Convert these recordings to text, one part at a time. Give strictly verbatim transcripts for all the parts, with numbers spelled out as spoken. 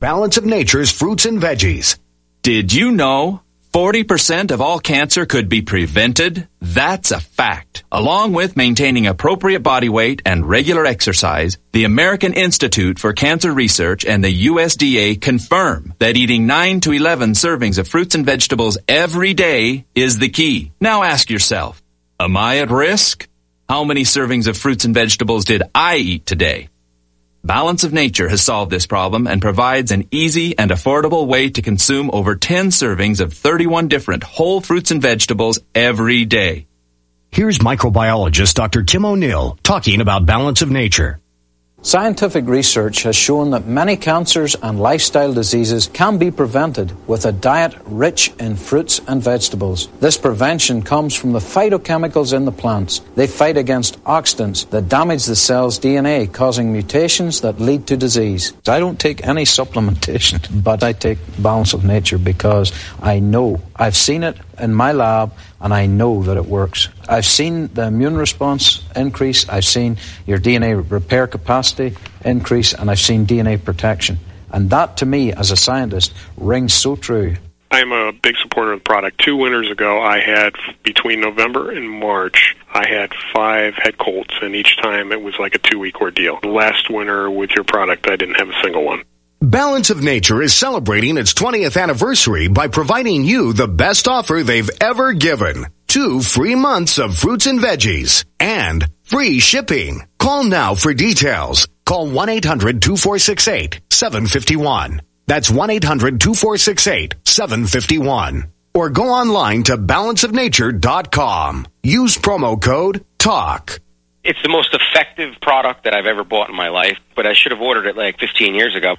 Balance of Nature's fruits and veggies. Did you know forty percent of all cancer could be prevented? That's a fact. Along with maintaining appropriate body weight and regular exercise, the American Institute for Cancer Research and the U S D A confirm that eating nine to eleven servings of fruits and vegetables every day is the key. Now ask yourself, am I at risk? How many servings of fruits and vegetables did I eat today? Balance of Nature has solved this problem and provides an easy and affordable way to consume over ten servings of thirty-one different whole fruits and vegetables every day. Here's microbiologist Doctor Kim O'Neill talking about Balance of Nature. Scientific research has shown that many cancers and lifestyle diseases can be prevented with a diet rich in fruits and vegetables. This prevention comes from the phytochemicals in the plants. They fight against oxidants that damage the cell's D N A, causing mutations that lead to disease. I don't take any supplementation, but I take Balance of Nature because I know, I've seen it in my lab, and I know that it works. I've seen the immune response increase, I've seen your D N A repair capacity increase, and I've seen D N A protection. And that, to me, as a scientist, rings so true. I'm a big supporter of the product. Two winters ago, I had, between November and March, I had five head colds, and each time it was like a two-week ordeal. Last winter, with your product, I didn't have a single one. Balance of Nature is celebrating its twentieth anniversary by providing you the best offer they've ever given. Two free months of fruits and veggies and free shipping. Call now for details. Call one eight hundred two four six eight seven five one. That's one eight hundred two four six eight seven five one. Or go online to balance of nature dot com. Use promo code TALK. It's the most effective product that I've ever bought in my life, but I should have ordered it like fifteen years ago.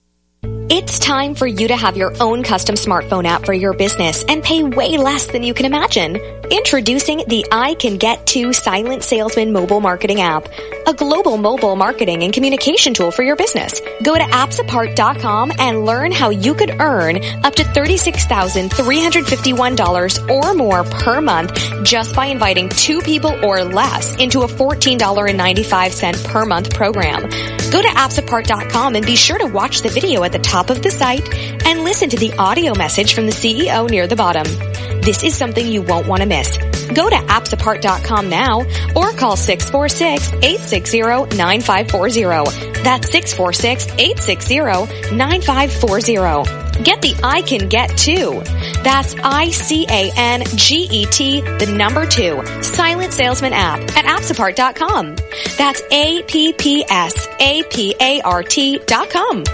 It's time for you to have your own custom smartphone app for your business and pay way less than you can imagine. Introducing the I Can Get To Silent Salesman mobile marketing app, a global mobile marketing and communication tool for your business. Go to apps apart dot com and learn how you could earn up to thirty-six thousand three hundred fifty-one dollars or more per month just by inviting two people or less into a fourteen dollars and ninety-five cents per month program. Go to apps apart dot com and be sure to watch the video at the top of the site and listen to the audio message from the C E O near the bottom. This is something you won't want to miss. Go to apps apart dot com now or call six four six, eight six zero, nine five four zero. That's six four six, eight six zero, nine five four zero. Get the I Can Get To. That's I C A N G E T, the number two, Silent Salesman app at apps apart dot com. That's A P P S A P A R T dot com.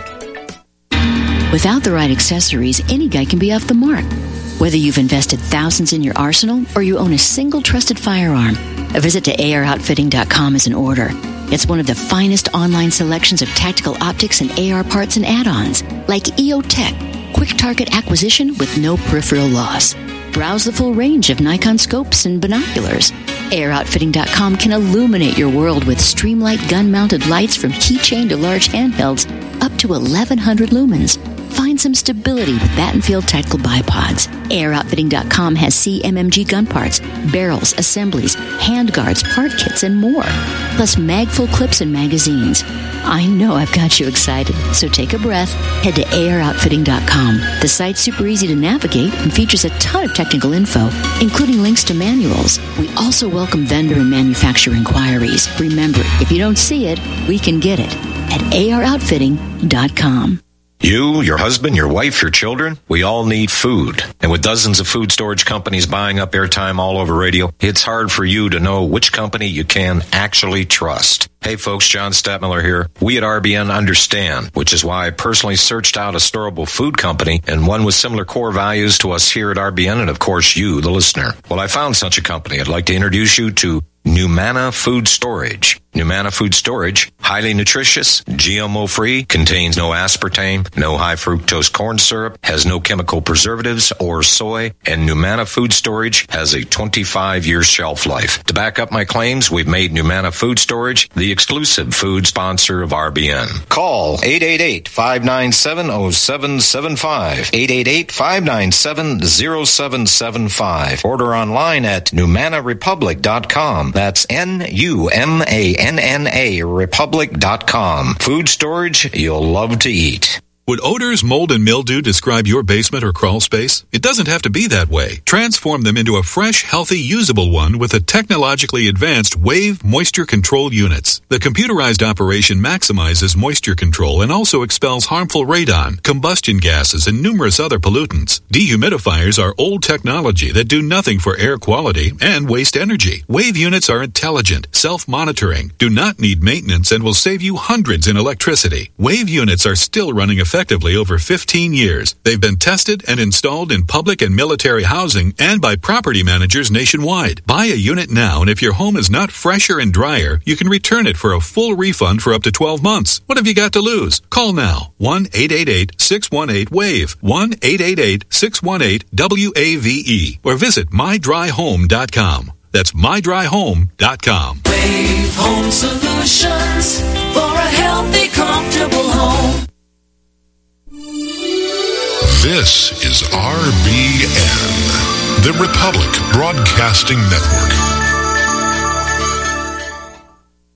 Without the right accessories, any guy can be off the mark. Whether you've invested thousands in your arsenal or you own a single trusted firearm, a visit to A R outfitting dot com is in order. It's one of the finest online selections of tactical optics and A R parts and add-ons, like E O Tech, quick target acquisition with no peripheral loss. Browse the full range of Nikon scopes and binoculars. A R outfitting dot com can illuminate your world with Streamlight gun-mounted lights from keychain to large handhelds up to eleven hundred lumens. Find some stability with Battenfield Tactical Bipods. A R outfitting dot com has C M M G gun parts, barrels, assemblies, handguards, part kits, and more. Plus magful clips and magazines. I know I've got you excited, so take a breath. Head to A R outfitting dot com. The site's super easy to navigate and features a ton of technical info, including links to manuals. We also welcome vendor and manufacturer inquiries. Remember, if you don't see it, we can get it at A R outfitting dot com. You, your husband, your wife, your children, we all need food. And with dozens of food storage companies buying up airtime all over radio, it's hard for you to know which company you can actually trust. Hey folks, John Stadtmiller here. We at R B N understand, which is why I personally searched out a storable food company and one with similar core values to us here at R B N and of course you, the listener. Well, I found such a company. I'd like to introduce you to Numana Food Storage. Numana Food Storage, highly nutritious, G M O-free, contains no aspartame, no high fructose corn syrup, has no chemical preservatives or soy, and Numana Food Storage has a twenty-five year shelf life. To back up my claims, we've made Numana Food Storage the exclusive food sponsor of R B N. Call eight eight eight, five nine seven, zero seven seven five, eight eight eight, five nine seven, zero seven seven five. Order online at numana republic dot com. That's N U M A N N A Republic dot com. Food storage you'll love to eat. Would odors, mold, and mildew describe your basement or crawl space? It doesn't have to be that way. Transform them into a fresh, healthy, usable one with the technologically advanced Wave Moisture Control Units. The computerized operation maximizes moisture control and also expels harmful radon, combustion gases, and numerous other pollutants. Dehumidifiers are old technology that do nothing for air quality and waste energy. Wave units are intelligent, self-monitoring, do not need maintenance, and will save you hundreds in electricity. Wave units are still running effectively effectively over fifteen years. They've been tested and installed in public and military housing and by property managers nationwide. Buy a unit now, and if your home is not fresher and drier, you can return it for a full refund for up to twelve months. What have you got to lose? Call now. one eight eight eight, six one eight, WAVE. one eight eight eight, six one eight, W A V E. Or visit my dry home dot com. That's my dry home dot com. Wave Home Solutions for a healthy, comfortable home. This is R B N, the Republic Broadcasting Network.